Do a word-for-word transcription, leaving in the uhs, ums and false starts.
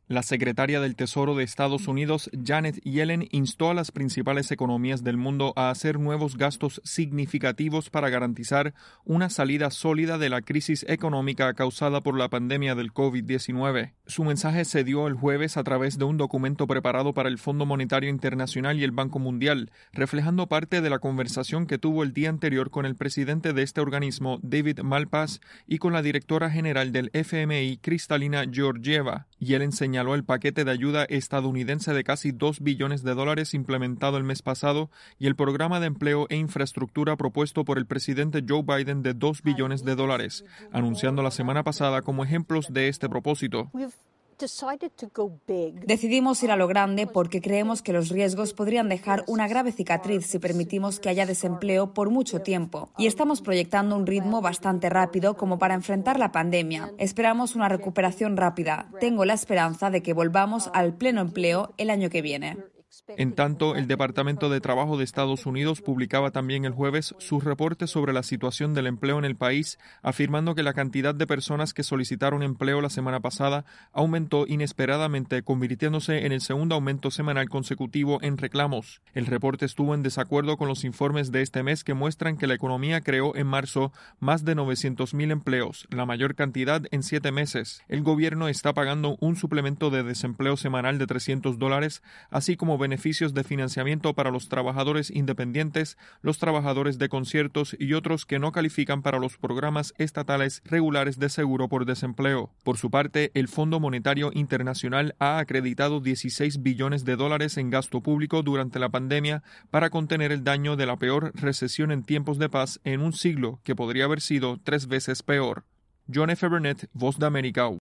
La secretaria del Tesoro de Estados Unidos, Janet Yellen, instó a las principales economías del mundo a hacer nuevos gastos significativos para garantizar una salida sólida de la crisis económica causada por la pandemia del COVID diecinueve. Su mensaje se dio el jueves a través de un documento preparado para el Fondo Monetario Internacional y el Banco Mundial, reflejando parte de la conversación que tuvo el día anterior con el presidente de este organismo, David Malpass, y con la directora general del F M I, Kristalina Georgieva. Yellen señaló el paquete de ayuda estadounidense de casi dos billones de dólares implementado el mes pasado y el programa de empleo e infraestructura propuesto por el presidente Joe Biden de dos billones de dólares, anunciando la semana pasada como ejemplos de este propósito. Decidimos ir a lo grande porque creemos que los riesgos podrían dejar una grave cicatriz si permitimos que haya desempleo por mucho tiempo. Y estamos proyectando un ritmo bastante rápido como para enfrentar la pandemia. Esperamos una recuperación rápida. Tengo la esperanza de que volvamos al pleno empleo el año que viene. En tanto, el Departamento de Trabajo de Estados Unidos publicaba también el jueves sus reportes sobre la situación del empleo en el país, afirmando que la cantidad de personas que solicitaron empleo la semana pasada aumentó inesperadamente, convirtiéndose en el segundo aumento semanal consecutivo en reclamos. El reporte estuvo en desacuerdo con los informes de este mes que muestran que la economía creó en marzo más de novecientos mil empleos, la mayor cantidad en siete meses. El gobierno está pagando un suplemento de desempleo semanal de trescientos dólares, así como beneficios de financiamiento para los trabajadores independientes, los trabajadores de conciertos y otros que no califican para los programas estatales regulares de seguro por desempleo. Por su parte, el Fondo Monetario Internacional ha acreditado dieciséis billones de dólares en gasto público durante la pandemia para contener el daño de la peor recesión en tiempos de paz en un siglo que podría haber sido tres veces peor. John F. Burnett, Voz de América.